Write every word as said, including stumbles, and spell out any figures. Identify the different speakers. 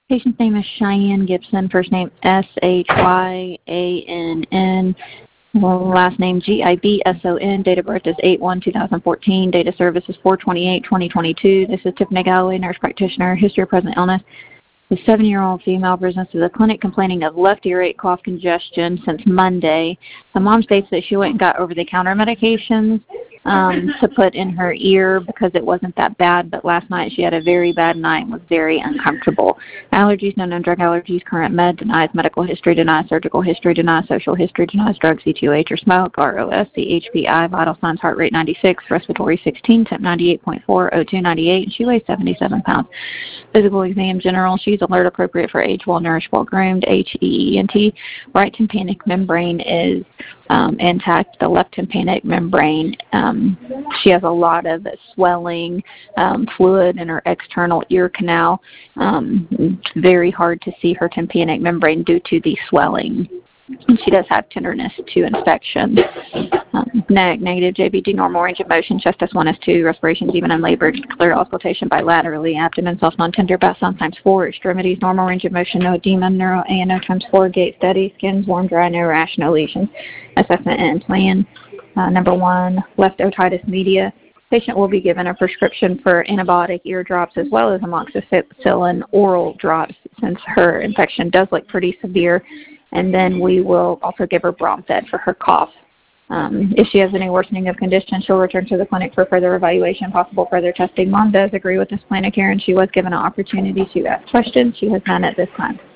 Speaker 1: Patient's name is Cheyenne Gibson, first name S H Y A N N, last name G I B S O N, date of birth is eight one two thousand fourteen, date of service is four twenty-eight twenty twenty-two. This is Tiffany Galloway, nurse practitioner, history of present illness. The seven-year-old female presents to the clinic complaining of left earache, cough, congestion since Monday. The mom states that she went and got over-the-counter medications um, to put in her ear because it wasn't that bad, but last night she had a very bad night and was very uncomfortable. Allergies, no known drug allergies, current med, denies medical history, denies surgical history, denies social history, denies drugs, C T O H or smoke, R O S, C H P I, vital signs, heart rate ninety-six, respiratory sixteen, temp ninety-eight point four, O two ninety-eight, and she weighs seventy-seven pounds. Physical exam general, she's alert, appropriate for age, well-nourished, well-groomed, H E E N T. Right tympanic membrane is um, intact, the left tympanic membrane. Um, she has a lot of swelling um, fluid in her external ear canal. Um, it's very hard to see her tympanic membrane due to the swelling. And she does have tenderness to infection. Um, neg negative J B G, normal range of motion, chest S one, S two, respirations even in labor, clear auscultation bilaterally, abdomen soft, non-tender, bath sound times four, extremities, normal range of motion, no edema, neuro A N O times four, gait steady, skin's warm, dry, no rash, no lesions. Assessment and plan. Uh, number one, left otitis media. Patient will be given a prescription for antibiotic ear drops as well as amoxicillin oral drops since her infection does look pretty severe. And then we will also give her Bromfed for her cough. Um, if she has any worsening of condition, she'll return to the clinic for further evaluation, possible further testing. Mom does agree with this plan of care, and she was given an opportunity to ask questions. She has none at this time.